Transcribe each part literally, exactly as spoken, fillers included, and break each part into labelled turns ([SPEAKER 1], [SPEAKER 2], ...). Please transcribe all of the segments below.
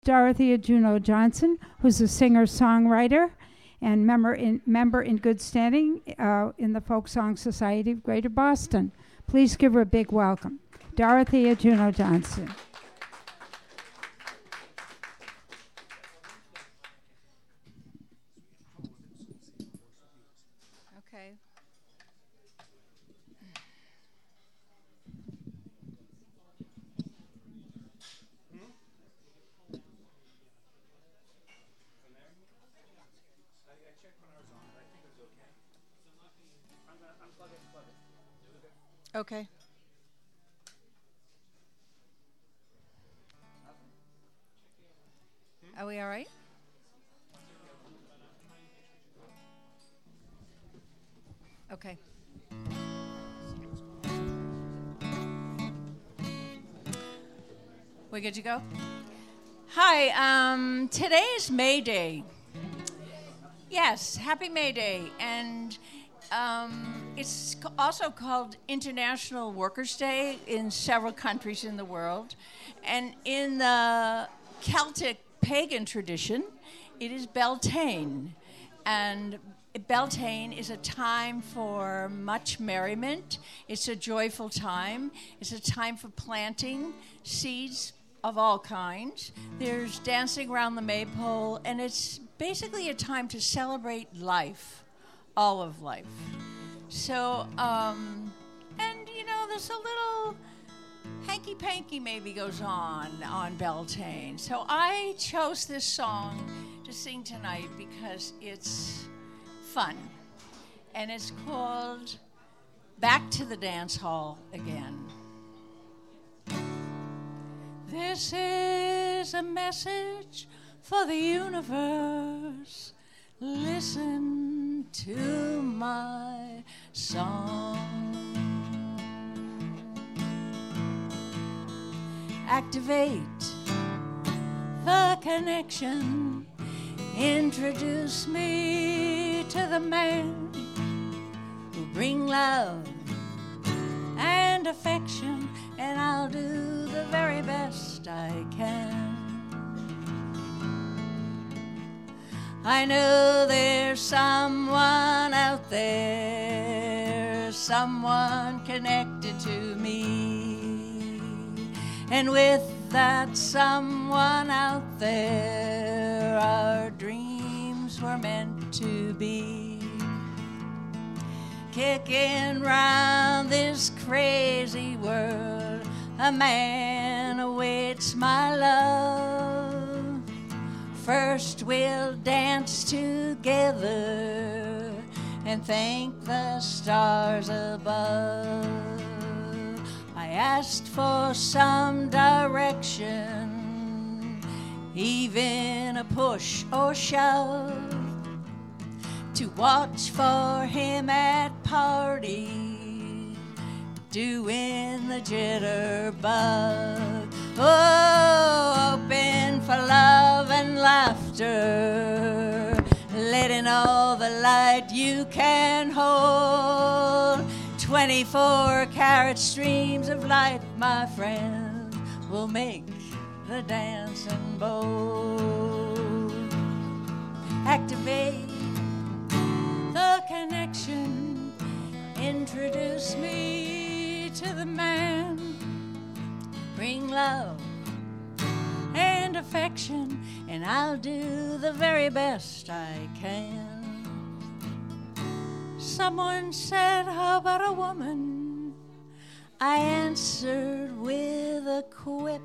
[SPEAKER 1] Dorothea Juno Johnson, who's a singer-songwriter and member in, member in good standing uh, in the Folk Song Society of Greater Boston. Please give her a big welcome. Dorothea Juno Johnson.
[SPEAKER 2] Okay. Okay. Are we all right? Okay. We good to go? Hi, um, today is May Day. Yes, happy May Day. And um, it's also called International Workers' Day in several countries in the world. And in the Celtic pagan tradition, it is Beltane. And Beltane is a time for much merriment. It's a joyful time. It's a time for planting seeds of all kinds. There's dancing around the maypole, and it's basically a time to celebrate life, all of life. So, um, and you know, there's a little hanky-panky maybe goes on on Beltane. So I chose this song to sing tonight because it's fun. And it's called Back to the Dance Hall Again. This is a message for the universe. Listen to my song. Activate the connection. Introduce me to the man who bring love and affection, and I'll do the very best I can. I know there's someone out there, someone connected to me, and with that someone out there, our dreams were meant to be. Kicking round this crazy world, a man awaits my love. First we'll dance together and thank the stars above. I asked for some direction, even a push or shove, to watch for him at parties, doing the jitterbug. Oh, open for love and laughter, letting all the light you can hold. twenty-four karat streams of light, my friend, will make the dancing bowl. Activate the connection. Introduce me to the man. Bring love and affection, and I'll do the very best I can. Someone said, how about a woman? I answered with a quip.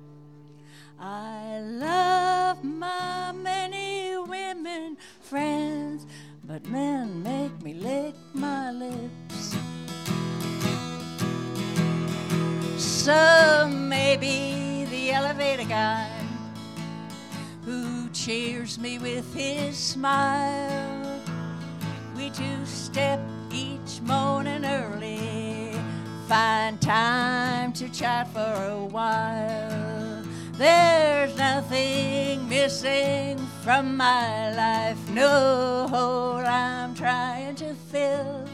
[SPEAKER 2] I love my many women friends, but men make me lick my lips. So maybe the elevator guy who cheers me with his smile, we two-step each morning early, find time to chat for a while. There's nothing missing from my life, no hole I'm trying to fill.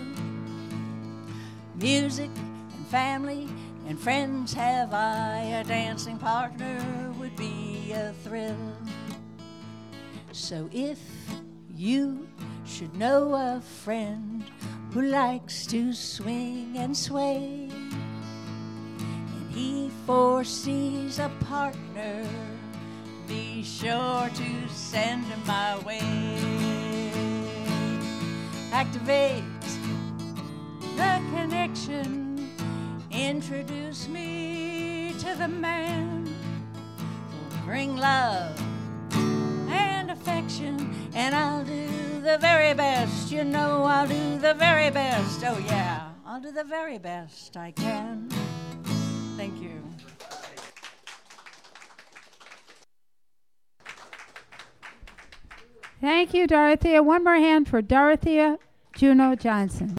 [SPEAKER 2] Music and family and friends have I, a dancing partner would be be a thrill. So if you should know a friend who likes to swing and sway, and he foresees a partner, be sure to send him my way. Activate the connection, introduce me to the man who'll bring love and affection, and I'll do the very best. You know I'll do the very best. Oh yeah, I'll do the very best I can. Thank you.
[SPEAKER 1] Thank you, Dorothea. One more hand for Dorothea Juneau Johnson.